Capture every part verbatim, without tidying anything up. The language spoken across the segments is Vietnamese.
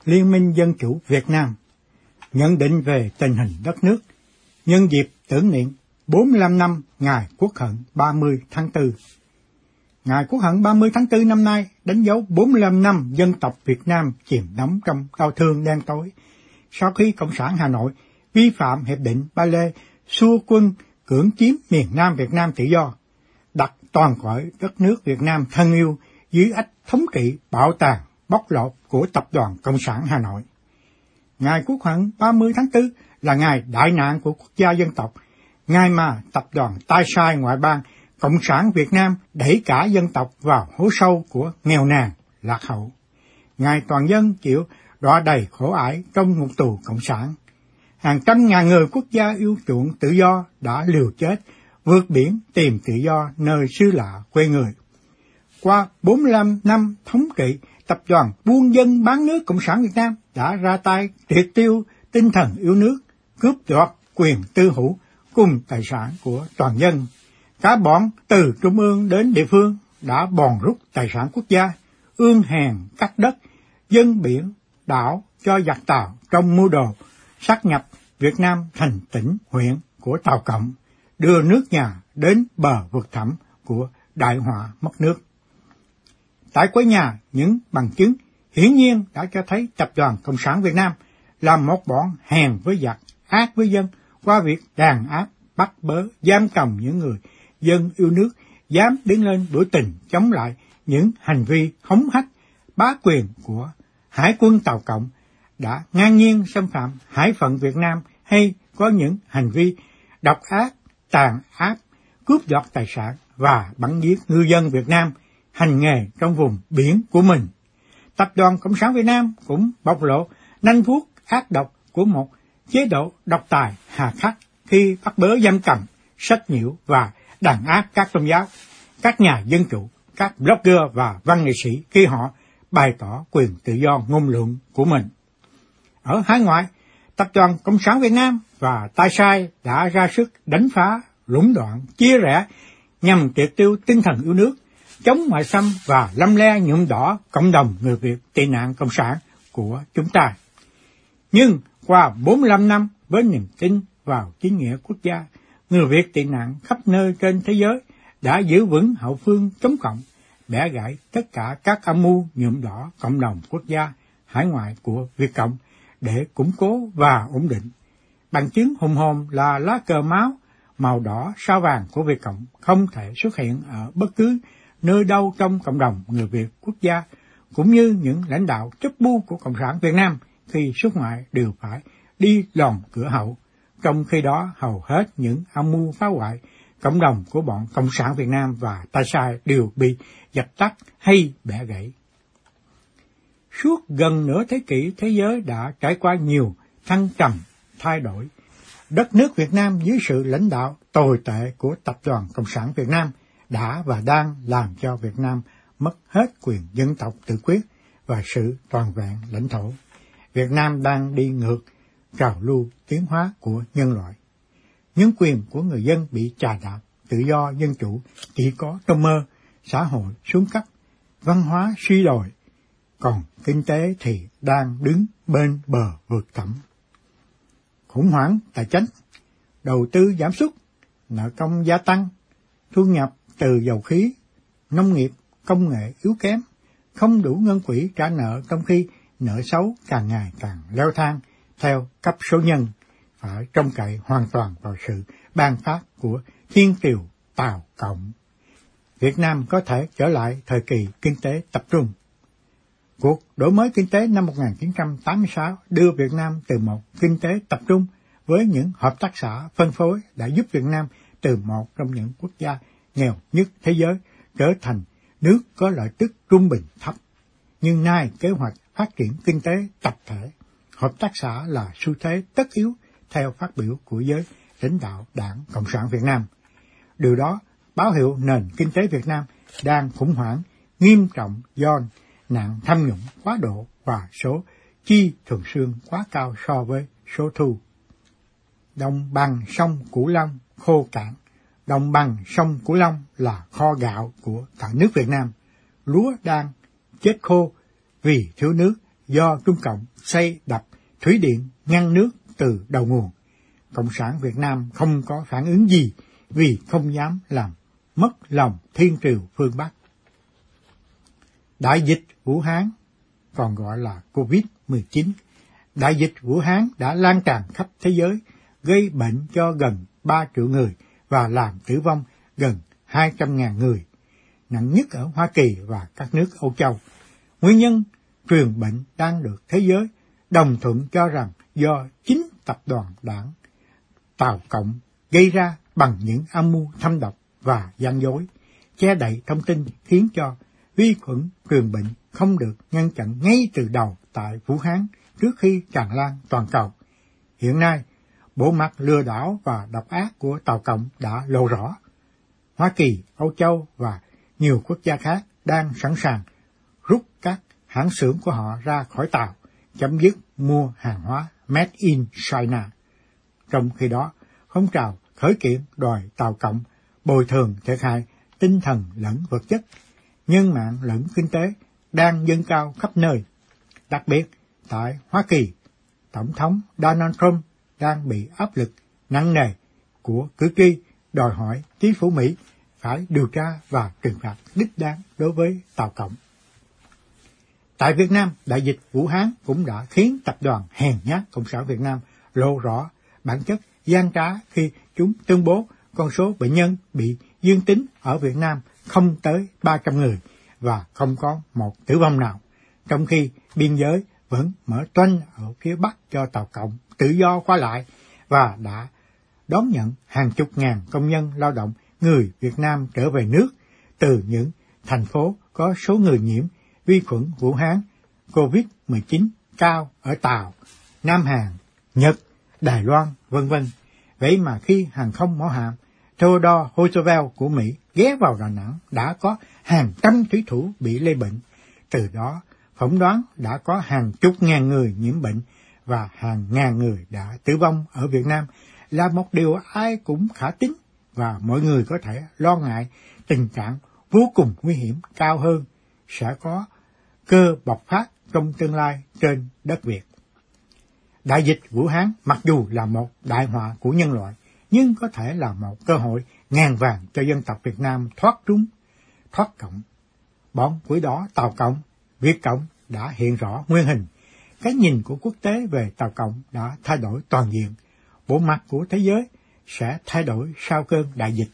Liên minh Dân chủ Việt Nam nhận định về tình hình đất nước nhân dịp tưởng niệm bốn mươi lăm năm Ngày Quốc hận ba mươi tháng tư. Ngày Quốc hận ba mươi tháng tư năm nay đánh dấu bốn mươi lăm năm dân tộc Việt Nam chìm đắm trong đau thương đen tối, sau khi Cộng sản Hà Nội vi phạm Hiệp định Ba Lê, xua quân cưỡng chiếm miền Nam Việt Nam tự do, đặt toàn cõi đất nước Việt Nam thân yêu dưới ách thống trị bạo tàn bóc lột của Tập đoàn Cộng sản Hà Nội. Ngày Quốc hận ba mươi tháng tư là ngày đại nạn của quốc gia dân tộc, ngày mà tập đoàn tay sai ngoại bang Cộng sản Việt Nam đẩy cả dân tộc vào hố sâu của nghèo nàn, lạc hậu. Ngày toàn dân chịu đọa đầy khổ ải trong ngục tù Cộng sản. Hàng trăm ngàn người quốc gia yêu chuộng tự do đã liều chết, vượt biển tìm tự do nơi xứ lạ quê người. Qua bốn mươi lăm năm thống trị, tập đoàn buôn dân bán nước Cộng sản Việt Nam đã ra tay triệt tiêu tinh thần yêu nước, cướp đoạt quyền tư hữu cùng tài sản của toàn dân. Cả bọn từ trung ương đến địa phương đã bòn rút tài sản quốc gia, ương hèn cắt đất, dân biển, đảo cho giặc Tàu trong mưu đồ sáp nhập Việt Nam thành tỉnh, huyện của Tàu Cộng, đưa nước nhà đến bờ vực thẳm của đại họa mất nước. Tại quê nhà, những bằng chứng hiển nhiên đã cho thấy Tập đoàn Cộng sản Việt Nam là một bọn hèn với giặc, ác với dân qua việc đàn áp, bắt bớ, giam cầm những người dân yêu nước dám đứng lên biểu tình chống lại những hành vi hống hách, bá quyền của Hải quân Tàu Cộng đã ngang nhiên xâm phạm hải phận Việt Nam, hay có những hành vi độc ác, tàn áp, cướp đoạt tài sản và bắn giết ngư dân Việt Nam hành nghề trong vùng biển của mình. Tập đoàn Cộng sản Việt Nam cũng bộc lộ nanh vuốt ác độc của một chế độ độc tài hà khắc khi bắt bớ giam cầm, sách nhiễu và đàn áp các tôn giáo, các nhà dân chủ, các blogger và văn nghệ sĩ khi họ bày tỏ quyền tự do ngôn luận của mình. Ở hải ngoại, Tập đoàn Cộng sản Việt Nam và tay sai đã ra sức đánh phá, lũng đoạn, chia rẽ nhằm triệt tiêu tinh thần yêu nước, chống ngoại xâm và lăm le nhuộm đỏ cộng đồng người Việt tị nạn cộng sản của chúng ta. Nhưng qua bốn mươi lăm năm với niềm tin vào chính nghĩa quốc gia, người Việt tị nạn khắp nơi trên thế giới đã giữ vững hậu phương chống cộng, bẻ gãy tất cả các âm mưu nhuộm đỏ cộng đồng quốc gia hải ngoại của Việt Cộng để củng cố và ổn định. Bằng chứng hùng hồn là lá cờ máu màu đỏ sao vàng của Việt Cộng không thể xuất hiện ở bất cứ nơi đâu trong cộng đồng người Việt quốc gia, cũng như những lãnh đạo chấp bu của Cộng sản Việt Nam khi xuất ngoại đều phải đi lòn cửa hậu. Trong khi đó, hầu hết những âm mưu phá hoại cộng đồng của bọn Cộng sản Việt Nam và tay sai đều bị dập tắt hay bẻ gãy. Suốt gần nửa thế kỷ, thế giới đã trải qua nhiều thăng trầm, thay đổi. Đất nước Việt Nam dưới sự lãnh đạo tồi tệ của Tập đoàn Cộng sản Việt Nam đã và đang làm cho Việt Nam mất hết quyền dân tộc tự quyết và sự toàn vẹn lãnh thổ. Việt Nam đang đi ngược trào lưu tiến hóa của nhân loại. Những quyền của người dân bị chà đạp, tự do dân chủ chỉ có trong mơ, xã hội xuống cấp, văn hóa suy đồi, còn kinh tế thì đang đứng bên bờ vực thẳm. Khủng hoảng tài chính, đầu tư giảm sút, nợ công gia tăng, thu nhập từ dầu khí, nông nghiệp, công nghệ yếu kém, không đủ ngân quỹ trả nợ trong khi nợ xấu càng ngày càng leo thang theo cấp số nhân, phải trông cậy hoàn toàn vào sự ban phát của thiên triều Tàu Cộng. Việt Nam có thể trở lại thời kỳ kinh tế tập trung. Cuộc đổi mới kinh tế năm một nghìn chín trăm tám mươi sáu đưa Việt Nam từ một kinh tế tập trung với những hợp tác xã phân phối đã giúp Việt Nam từ một trong những quốc gia nghèo nhất thế giới trở thành nước có lợi tức trung bình thấp. Nhưng nay kế hoạch phát triển kinh tế tập thể, hợp tác xã là xu thế tất yếu theo phát biểu của giới lãnh đạo Đảng Cộng sản Việt Nam. Điều đó báo hiệu nền kinh tế Việt Nam đang khủng hoảng nghiêm trọng do nạn tham nhũng quá độ và số chi thường xuyên quá cao so với số thu. Đồng bằng sông Cửu Long khô cạn. Đồng bằng sông Cửu Long là kho gạo của cả nước Việt Nam. Lúa đang chết khô vì thiếu nước, do Trung Cộng xây đập thủy điện ngăn nước từ đầu nguồn. Cộng sản Việt Nam không có phản ứng gì vì không dám làm mất lòng thiên triều phương Bắc. Đại dịch Vũ Hán, còn gọi là covid mười chín, đại dịch Vũ Hán đã lan tràn khắp thế giới, gây bệnh cho gần ba triệu người và làm tử vong gần hai trăm nghìn người, nặng nhất ở Hoa Kỳ và các nước Âu Châu. Nguyên nhân truyền bệnh đang được thế giới đồng thuận cho rằng do chính tập đoàn đảng Tàu Cộng gây ra bằng những âm mưu thâm độc và gian dối, che đậy thông tin khiến cho vi khuẩn truyền bệnh không được ngăn chặn ngay từ đầu tại Vũ Hán trước khi tràn lan toàn cầu. Hiện nay, bộ mặt lừa đảo và độc ác của Tàu Cộng đã lộ rõ. Hoa Kỳ, Âu Châu và nhiều quốc gia khác đang sẵn sàng rút các hãng xưởng của họ ra khỏi Tàu, chấm dứt mua hàng hóa Made in China. Trong khi đó, phong trào khởi kiện đòi Tàu Cộng bồi thường thiệt hại tinh thần lẫn vật chất, nhân mạng lẫn kinh tế đang dâng cao khắp nơi. Đặc biệt, tại Hoa Kỳ, Tổng thống Donald Trump đang bị áp lực nặng nề của cử tri đòi hỏi chính phủ Mỹ phải điều tra và trừng phạt đích đáng đối với Tàu Cộng. Tại Việt Nam, đại dịch Vũ Hán cũng đã khiến tập đoàn hèn nhát Cộng sản Việt Nam lộ rõ bản chất gian trá khi chúng tuyên bố con số bệnh nhân bị dương tính ở Việt Nam không tới ba trăm người và không có một tử vong nào, trong khi biên giới vẫn mở toanh ở phía Bắc cho Tàu Cộng tự do qua lại và đã đón nhận hàng chục ngàn công nhân lao động người Việt Nam trở về nước từ những thành phố có số người nhiễm vi khuẩn Vũ Hán covid mười chín cao ở Tàu, Nam Hàn, Nhật, Đài Loan, vân vân. Vậy mà khi hàng không mẫu hạm Theodore Roosevelt của Mỹ ghé vào Đà Nẵng đã có hàng trăm thủy thủ bị lây bệnh. Từ đó, phỏng đoán đã có hàng chục ngàn người nhiễm bệnh và hàng ngàn người đã tử vong ở Việt Nam là một điều ai cũng khả tín, và mọi người có thể lo ngại tình trạng vô cùng nguy hiểm cao hơn sẽ có cơ bộc phát trong tương lai trên đất Việt. Đại dịch Vũ Hán mặc dù là một đại họa của nhân loại, nhưng có thể là một cơ hội ngàn vàng cho dân tộc Việt Nam thoát trúng, thoát cộng. Bọn quỷ đỏ Tàu Cộng, Việt Cộng đã hiện rõ nguyên hình. Cái nhìn của quốc tế về Tàu Cộng đã thay đổi toàn diện. Bộ mặt của thế giới sẽ thay đổi sau cơn đại dịch.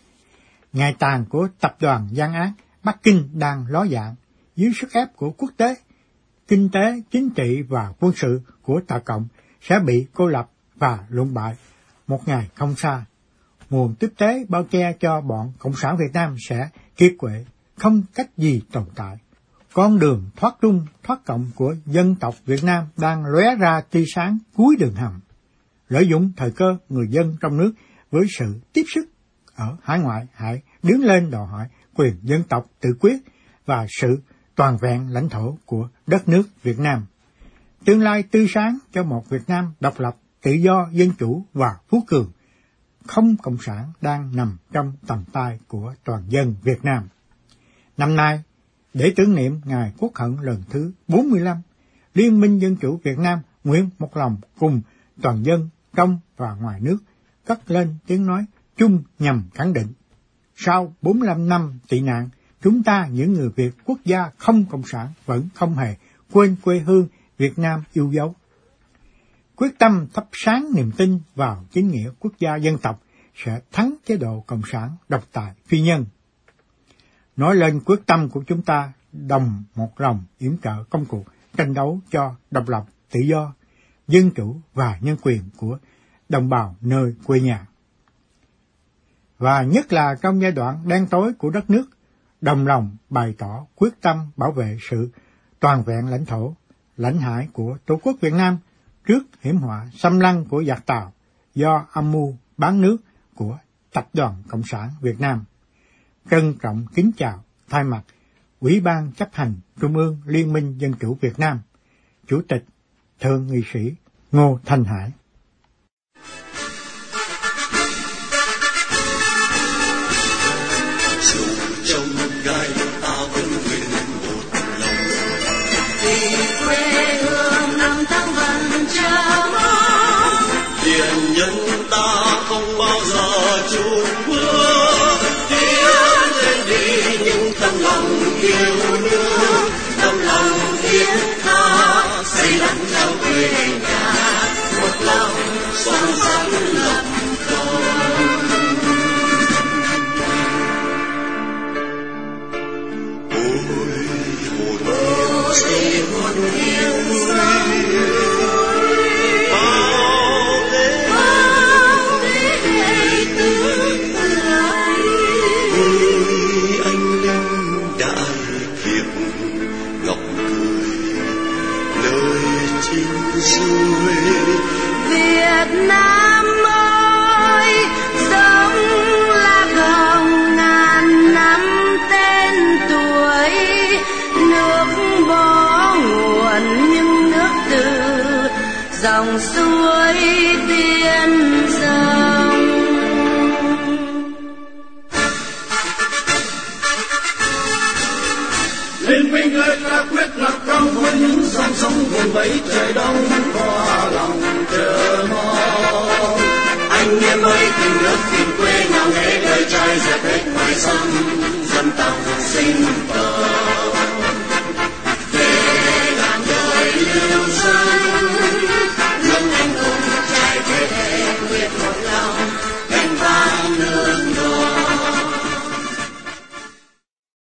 Ngày tàn của tập đoàn gian ác Bắc Kinh đang ló dạng dưới sức ép của quốc tế. Kinh tế, chính trị và quân sự của Tàu Cộng sẽ bị cô lập và lụn bại một ngày không xa. Nguồn tiếp tế bao che cho bọn Cộng sản Việt Nam sẽ kiệt quệ, không cách gì tồn tại. Con đường thoát trung, thoát cộng của dân tộc Việt Nam đang lóe ra tia sáng cuối đường hầm. Lợi dụng thời cơ người dân trong nước với sự tiếp sức ở hải ngoại hãy đứng lên đòi hỏi quyền dân tộc tự quyết và sự toàn vẹn lãnh thổ của đất nước Việt Nam. Tương lai tươi sáng cho một Việt Nam độc lập, tự do, dân chủ và phú cường. Không cộng sản đang nằm trong tầm tay của toàn dân Việt Nam. Năm nay, để tưởng niệm Ngày Quốc hận lần thứ bốn mươi lăm, Liên minh Dân chủ Việt Nam nguyện một lòng cùng toàn dân trong và ngoài nước cất lên tiếng nói chung nhằm khẳng định. Sau bốn mươi lăm năm tị nạn, chúng ta những người Việt quốc gia không cộng sản vẫn không hề quên quê hương Việt Nam yêu dấu. Quyết tâm thắp sáng niềm tin vào chính nghĩa quốc gia dân tộc sẽ thắng chế độ cộng sản độc tài phi nhân. Nói lên quyết tâm của chúng ta đồng một lòng yểm trợ công cuộc tranh đấu cho độc lập, tự do, dân chủ và nhân quyền của đồng bào nơi quê nhà. Và nhất là trong giai đoạn đen tối của đất nước, đồng lòng bày tỏ quyết tâm bảo vệ sự toàn vẹn lãnh thổ, lãnh hải của Tổ quốc Việt Nam trước hiểm họa xâm lăng của giặc Tàu do âm mưu bán nước của Tập đoàn Cộng sản Việt Nam. Trân trọng kính chào thay mặt Ủy ban chấp hành Trung ương Liên minh Dân chủ Việt Nam, Chủ tịch Thượng nghị sĩ Ngô Thanh Hải. Trong gai ta vẫn nguyện một lòng đi quê chờ mong. Hiền nhân ta không bao giờ chùn bước, tiến lên đi những tấm lòng yêu nước, tấm lòng thiết tha xây đắp cho quê nhà, một lòng son sắt lập công. Ôi hồn yêu Việt Nam ơi, giống lá hồng ngàn năm tên tuổi, nước bỏ nguồn nhưng nước từ dòng suối tiên dòng. Liên minh ơi ta quyết lập công với những dòng sông vùng vẫy trời đông qua lòng chờ mong. Anh em ơi tình nước tình quê nào nghe lời trai dẹp hết ngoài sông, dân tộc sinh